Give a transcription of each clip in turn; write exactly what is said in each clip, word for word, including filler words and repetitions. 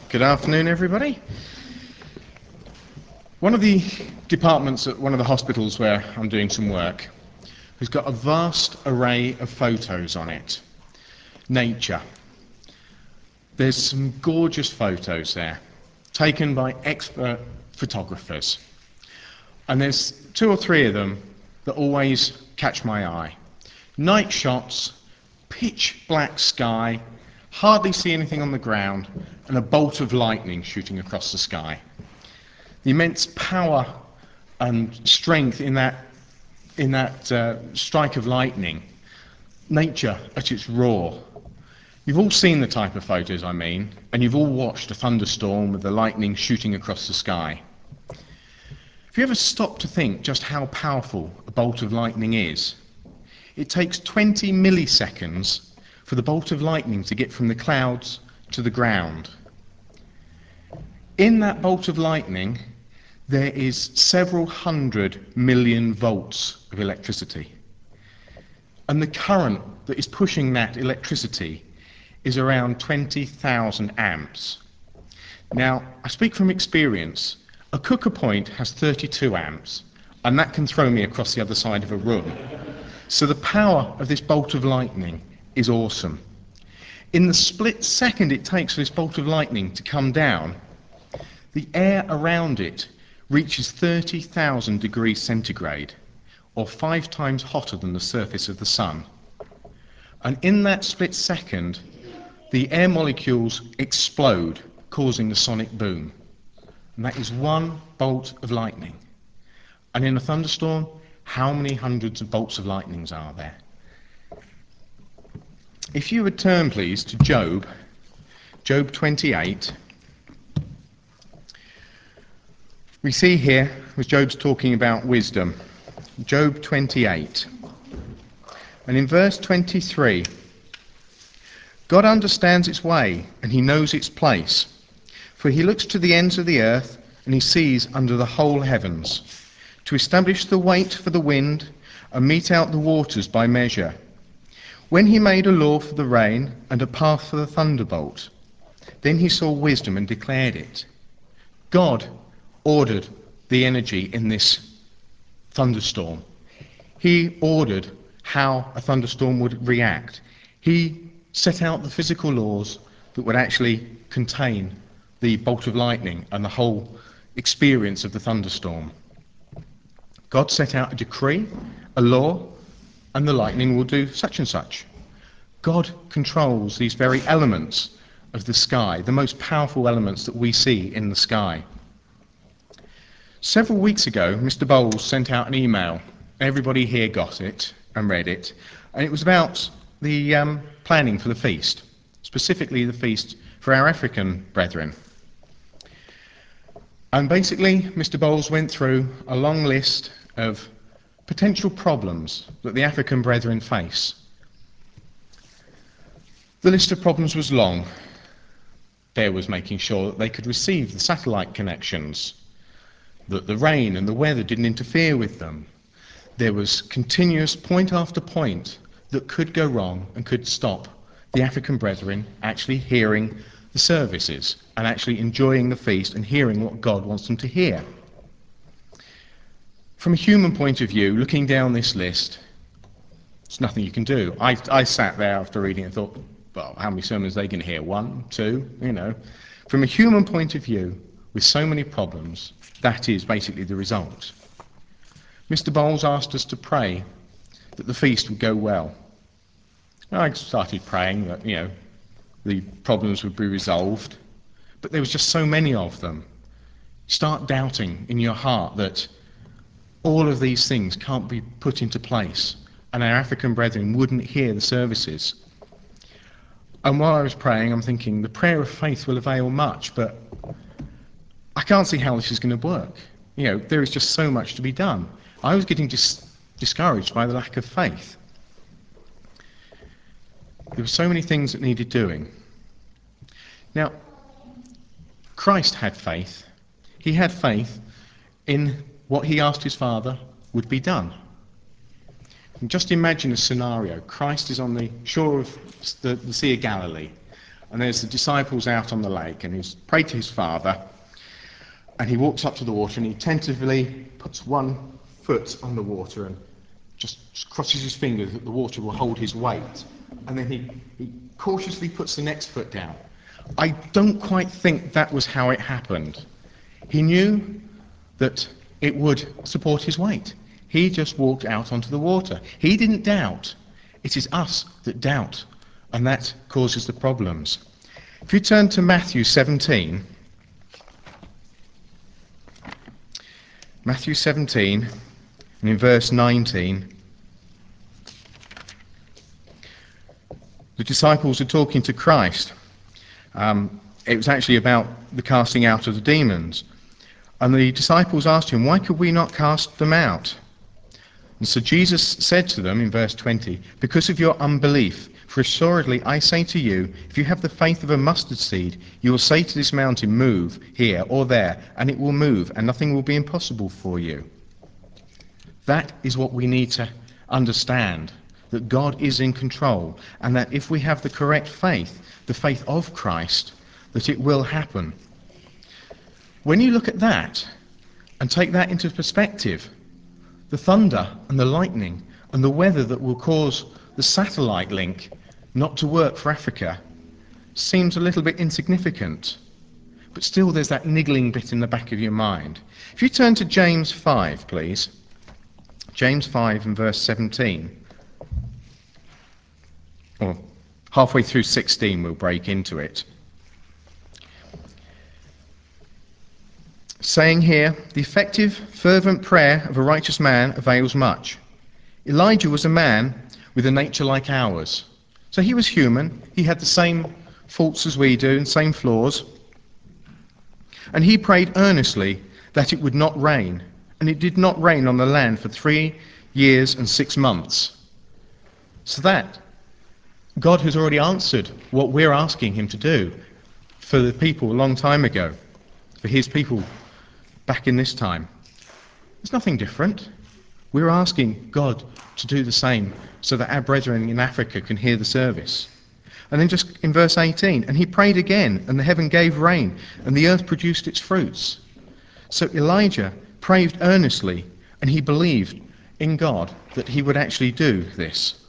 Good afternoon, everybody. One of the departments at one of the hospitals where I'm doing some work has got a vast array of photos on it. Nature. There's some gorgeous photos there, taken by expert photographers. And there's two or three of them that always catch my eye. Night shots, pitch black sky, hardly see anything on the ground, and a bolt of lightning shooting across the sky. The immense power and strength in that, in that uh, strike of lightning, nature at its raw. You've all seen the type of photos I mean, and you've all watched a thunderstorm with the lightning shooting across the sky. Have you ever stopped to think just how powerful a bolt of lightning is? It takes twenty milliseconds for the bolt of lightning to get from the clouds to the ground. In that bolt of lightning, there is several hundred million volts of electricity. And the current that is pushing that electricity is around twenty thousand amps. Now, I speak from experience. A cooker point has thirty-two amps, and that can throw me across the other side of a room. So the power of this bolt of lightning is awesome. In the split second it takes for this bolt of lightning to come down, the air around it reaches thirty thousand degrees centigrade, or five times hotter than the surface of the sun. And in that split second, the air molecules explode, causing the sonic boom. And that is one bolt of lightning. And in a thunderstorm, how many hundreds of bolts of lightnings are there? If you would turn, please, to Job, Job twenty-eight. We see here, as Job's talking about wisdom, Job twenty-eight. And in verse twenty-three, God understands its way, and he knows its place. For he looks to the ends of the earth, and he sees under the whole heavens, to establish the weight for the wind, and mete out the waters by measure. When he made a law for the rain, and a path for the thunderbolt, then he saw wisdom and declared it. God ordered the energy in this thunderstorm. He ordered how a thunderstorm would react. He set out the physical laws that would actually contain the bolt of lightning and the whole experience of the thunderstorm. God set out a decree, a law, and the lightning will do such and such. God controls these very elements of the sky, the most powerful elements that we see in the sky. Several weeks ago, Mister Bowles sent out an email. Everybody here got it and read it, and it was about the um, planning for the feast, specifically the feast for our African brethren. And basically, Mister Bowles went through a long list of potential problems that the African brethren face. The list of problems was long. There was making sure that they could receive the satellite connections, that the rain and the weather didn't interfere with them. There was continuous point after point that could go wrong and could stop the African brethren actually hearing the services and actually enjoying the feast and hearing what God wants them to hear. From a human point of view, looking down this list, there's nothing you can do. I, I sat there after reading it and thought, well, how many sermons are they going to hear? One, two, you know. From a human point of view, with so many problems, that is basically the result. Mister Bowles asked us to pray that the feast would go well. I started praying that, you know, the problems would be resolved, but there was just so many of them. Start doubting in your heart that all of these things can't be put into place, and our African brethren wouldn't hear the services. And while I was praying, I'm thinking, the prayer of faith will avail much, but I can't see how this is going to work. You know, there is just so much to be done. I was getting dis- discouraged by the lack of faith. There were so many things that needed doing. Now, Christ had faith. He had faith in what he asked his Father would be done. And just imagine a scenario. Christ is on the shore of the, the Sea of Galilee, and there's the disciples out on the lake, and he's prayed to his Father, and he walks up to the water and he tentatively puts one foot on the water and just crosses his fingers that the water will hold his weight, and then he, he cautiously puts the next foot down. I don't quite think that was how it happened. He knew that it would support his weight. He just walked out onto the water. He didn't doubt. It is us that doubt, and that causes the problems. If you turn to Matthew seventeen, Matthew seventeen, and in verse nineteen, the disciples are talking to Christ. Um, it was actually about the casting out of the demons. And the disciples asked him, why could we not cast them out? And so Jesus said to them in verse twenty, because of your unbelief, for assuredly I say to you, if you have the faith of a mustard seed, you will say to this mountain, move here or there, and it will move, and nothing will be impossible for you. That is what we need to understand, that God is in control, and that if we have the correct faith, the faith of Christ, that it will happen. When you look at that and take that into perspective, the thunder and the lightning and the weather that will cause the satellite link not to work for Africa seems a little bit insignificant. But still there's that niggling bit in the back of your mind. If you turn to James five, please. James five and verse seventeen. Or halfway through sixteen we'll break into it. Saying here, the effective, fervent prayer of a righteous man avails much. Elijah was a man with a nature like ours. So he was human. He had the same faults as we do and same flaws. And he prayed earnestly that it would not rain. And it did not rain on the land for three years and six months. So that God has already answered what we're asking him to do for the people a long time ago, for his people back in this time. There's nothing different. We're asking God to do the same so that our brethren in Africa can hear the service. And then just in verse eighteen, and he prayed again, and the heaven gave rain, and the earth produced its fruits. So Elijah prayed earnestly, and he believed in God that he would actually do this.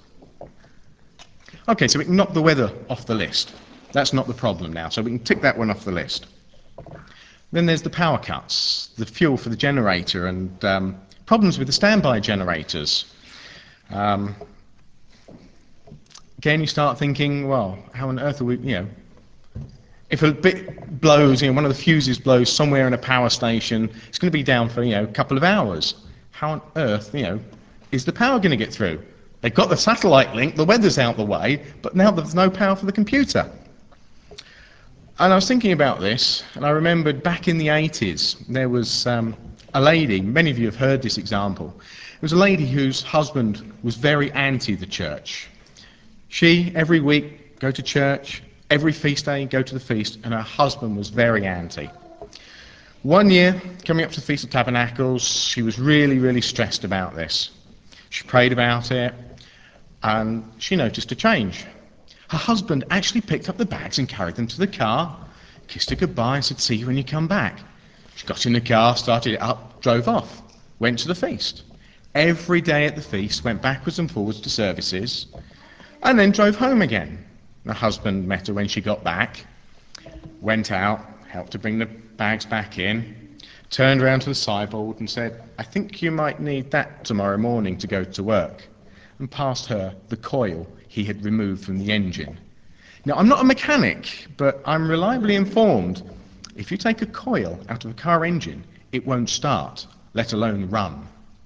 Okay, so we can knock the weather off the list. That's not the problem now, so we can tick that one off the list. Then there's the power cuts, the fuel for the generator, and um, problems with the standby generators. Um, again, you start thinking, well, how on earth are we, you know, if a bit blows, you know, one of the fuses blows somewhere in a power station, it's going to be down for, you know, a couple of hours. How on earth, you know, is the power going to get through? They've got the satellite link, the weather's out the way, but now there's no power for the computer. And I was thinking about this, and I remembered back in the eighties, there was um, a lady, many of you have heard this example. It was a lady whose husband was very anti the church. She, every week, go to church, every feast day, go to the feast, and her husband was very anti. One year, coming up to the Feast of Tabernacles, she was really, really stressed about this. She prayed about it, and she noticed a change. Her husband actually picked up the bags and carried them to the car, kissed her goodbye and said, see you when you come back. She got in the car, started it up, drove off, went to the feast. Every day at the feast, went backwards and forwards to services, and then drove home again. Her husband met her when she got back, went out, helped her bring the bags back in, turned around to the sideboard and said, I think you might need that tomorrow morning to go to work, and passed her the coil he had removed from the engine. Now, I'm not a mechanic, but I'm reliably informed if you take a coil out of a car engine, it won't start, let alone run.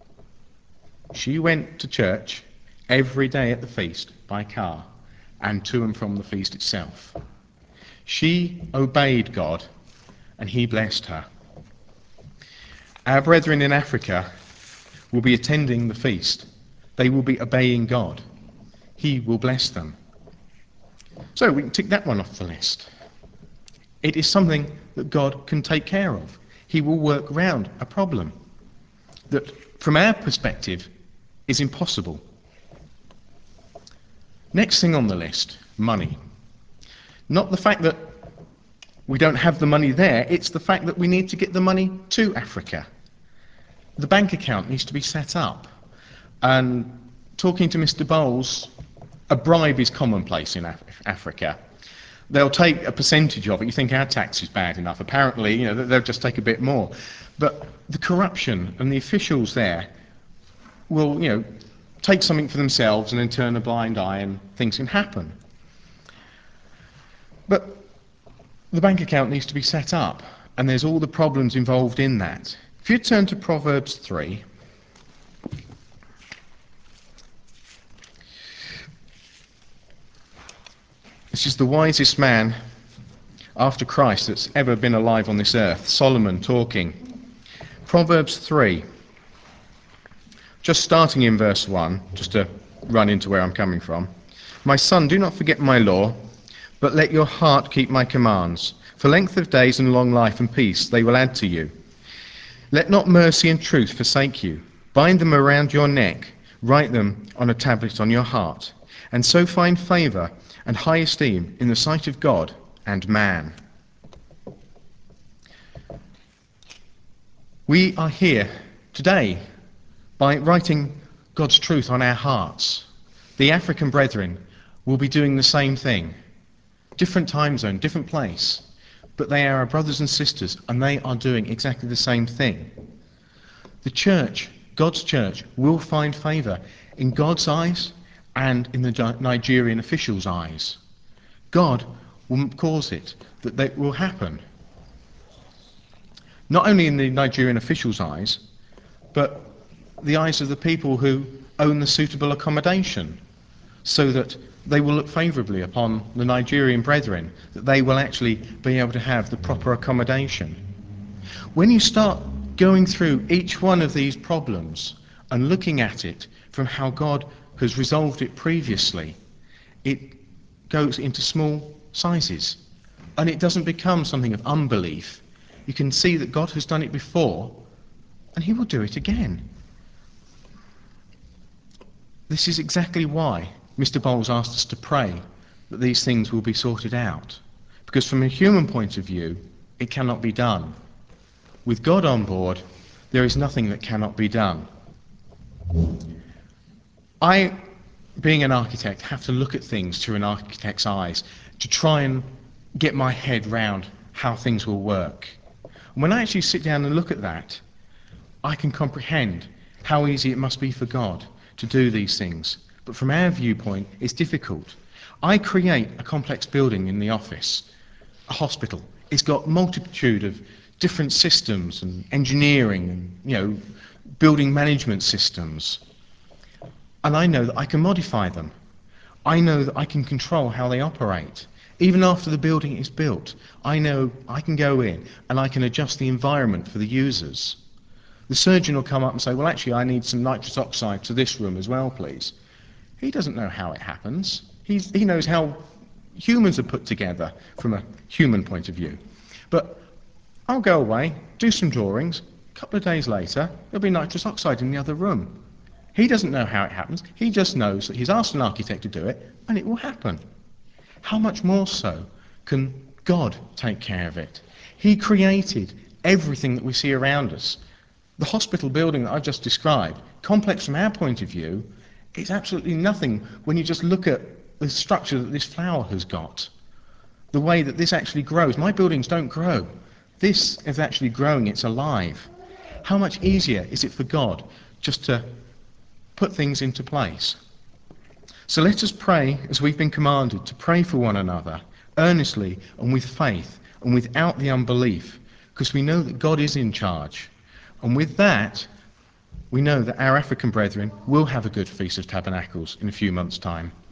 She went to church every day at the feast by car and to and from the feast itself. She obeyed God and he blessed her. Our brethren in Africa will be attending the feast. They will be obeying God. He will bless them. So we can tick that one off the list. It is something that God can take care of. He will work around a problem that, from our perspective, is impossible. Next thing on the list, money. Not the fact that we don't have the money there, it's the fact that we need to get the money to Africa. The bank account needs to be set up. And talking to Mr Bowles, a bribe is commonplace in Af- Africa. They'll take a percentage of it. You think our tax is bad enough. Apparently, you know, they'll just take a bit more. But the corruption and the officials there will, you know, take something for themselves and then turn a blind eye and things can happen. But the bank account needs to be set up, and there's all the problems involved in that. If you turn to Proverbs three, this is the wisest man after Christ that's ever been alive on this earth, Solomon talking. Proverbs three, just starting in verse one, just to run into where I'm coming from. My son, do not forget my law, but let your heart keep my commands. For length of days and long life and peace they will add to you. Let not mercy and truth forsake you. Bind them around your neck, write them on a tablet on your heart, and so find favour and high esteem in the sight of God and man. We are here today by writing God's truth on our hearts. The African brethren will be doing the same thing. Different time zone, different place, but they are our brothers and sisters, and they are doing exactly the same thing. The church, God's church, will find favour in God's eyes and in the Nigerian officials' eyes. God will cause it, that that will happen. Not only in the Nigerian officials' eyes, but the eyes of the people who own the suitable accommodation, so that they will look favourably upon the Nigerian brethren, that they will actually be able to have the proper accommodation. When you start going through each one of these problems and looking at it from how God has resolved it previously, it goes into small sizes, and it doesn't become something of unbelief. You can see that God has done it before, and he will do it again. This is exactly why Mr Bowles asked us to pray that these things will be sorted out, because from a human point of view it cannot be done. With God on board, there is nothing that cannot be done. I, being an architect, have to look at things through an architect's eyes to try and get my head round how things will work. And when I actually sit down and look at that, I can comprehend how easy it must be for God to do these things. But from our viewpoint, it's difficult. I create a complex building in the office, a hospital. It's got multitude of different systems and engineering and, you know, building management systems. And I know that I can modify them. I know that I can control how they operate. Even after the building is built, I know I can go in and I can adjust the environment for the users. The surgeon will come up and say, well, actually, I need some nitrous oxide to this room as well, please. He doesn't know how it happens. He's, he knows how humans are put together from a human point of view. But I'll go away, do some drawings. A couple of days later, there'll be nitrous oxide in the other room. He doesn't know how it happens. He just knows that he's asked an architect to do it, and it will happen. How much more so can God take care of it? He created everything that we see around us. The hospital building that I've just described, complex from our point of view, it's absolutely nothing when you just look at the structure that this flower has got, the way that this actually grows. My buildings don't grow. This is actually growing, it's alive. How much easier is it for God just to put things into place? So let us pray as we've been commanded to pray for one another, earnestly and with faith and without the unbelief, because we know that God is in charge. And with that, we know that our African brethren will have a good Feast of Tabernacles in a few months' time.